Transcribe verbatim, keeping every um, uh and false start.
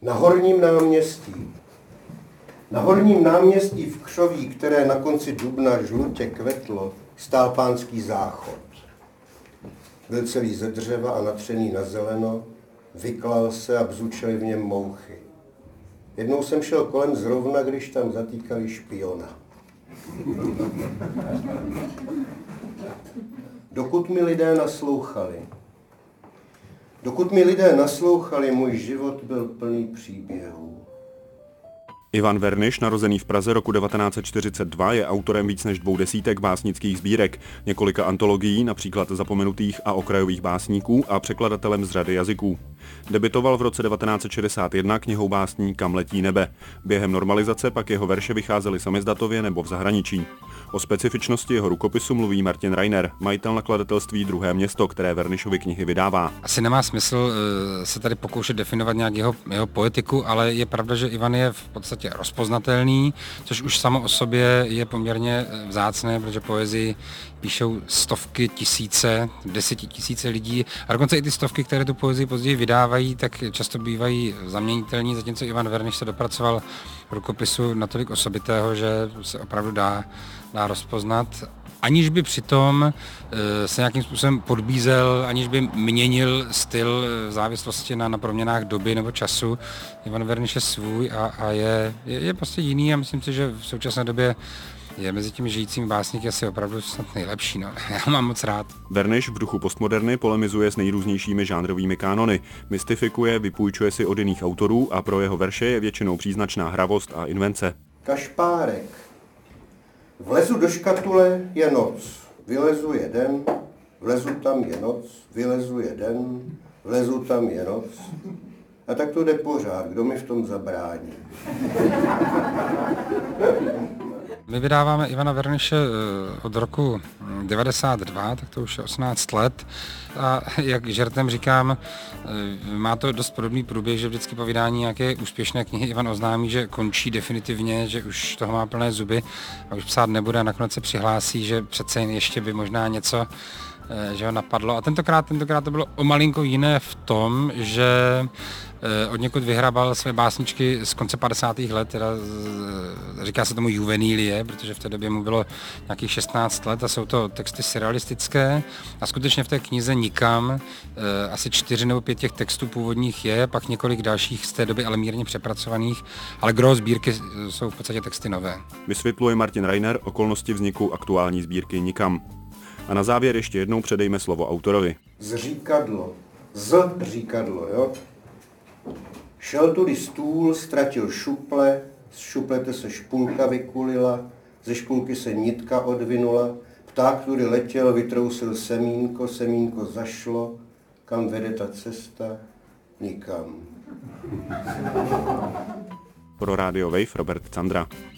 Na Horním náměstí. Na Horním náměstí v Křoví, které na konci dubna žlutě kvetlo, stál pánský záchod. Byl celý ze dřeva a natřený na zeleno, vyklal se a bzučely v něm mouchy. Jednou jsem šel kolem zrovna, když tam zatýkali špiona. Dokud mi lidé naslouchali. Dokud mi lidé naslouchali, můj život byl plný příběhů. Ivan Verniš, narozený v Praze roku devatenáct set čtyřicet dva, je autorem víc než dvou desítek básnických sbírek, několika antologií, například Zapomenutých a okrajových básníků, a překladatelem z řady jazyků. Debitoval v roce devatenáct set šedesát jedna knihou básní Kam letí nebe. Během normalizace pak jeho verše vycházely samizdatově nebo v zahraničí. O specifičnosti jeho rukopisu mluví Martin Reiner, majitel nakladatelství Druhé město, které Vernišovy knihy vydává. Asi nemá smysl uh, se tady pokoušet definovat nějak jeho, jeho poetiku, ale je pravda, že Ivan je v podstatě rozpoznatelný, což už samo o sobě je poměrně vzácné, protože poezii píšou stovky, tisíce, desetitisíce lidí a dokonce i ty stovky, které tu poezii později vydávají, tak často bývají zaměnitelní, zatímco Ivan Verniš se dopracoval rukopisu natolik osobitého, že se opravdu dá, dá rozpoznat, aniž by přitom se nějakým způsobem podbízel, aniž by měnil styl v závislosti na, na proměnách doby nebo času. Ivan Verniš je svůj a, a je, je, je prostě jiný a myslím si, že v současné době je mezi těmi žijícími básníky asi opravdu snad nejlepší. No. Já ho mám moc rád. Verniš v duchu postmoderny polemizuje s nejrůznějšími žánrovými kánony, mystifikuje, vypůjčuje si od jiných autorů a pro jeho verše je většinou příznačná hravost a invence. Kašpárek. Vlezu do škatule, je noc, vylezu je den, vlezu tam je noc, vylezu je den, vlezu tam je noc. A tak to jde pořád, kdo mi v tom zabrání. My vydáváme Ivana Verniše od roku devadesát dva, tak to už je osmnáct let. A jak žertem říkám, má to dost podobný průběh, že vždycky po vydání nějaké úspěšné knihy Ivan oznámí, že končí definitivně, že už toho má plné zuby a už psát nebude a nakonec se přihlásí, že přece jen ještě by možná něco, že ho napadlo. A tentokrát, tentokrát to bylo o malinko jiné v tom, že od někud vyhrabal své básničky z konce padesátých let, teda říká se tomu juvenílie, protože v té době mu bylo nějakých šestnáct let a jsou to texty surrealistické a skutečně v té knize Nikam asi čtyři nebo pět těch textů původních je, pak několik dalších z té doby, ale mírně přepracovaných, ale gros sbírky jsou v podstatě texty nové. Vysvětluje Martin Reiner okolnosti vzniku aktuální sbírky Nikam. A na závěr ještě jednou předejme slovo autorovi. Zříkadlo. Z říkadlo, jo? Šel tudy stůl, ztratil šuple, z šuplete se špulka vykulila, ze špulky se nitka odvinula, pták tudy letěl, vytrousil semínko, semínko zašlo, kam vede ta cesta? Nikam. Pro Radio Wave Robert Candra.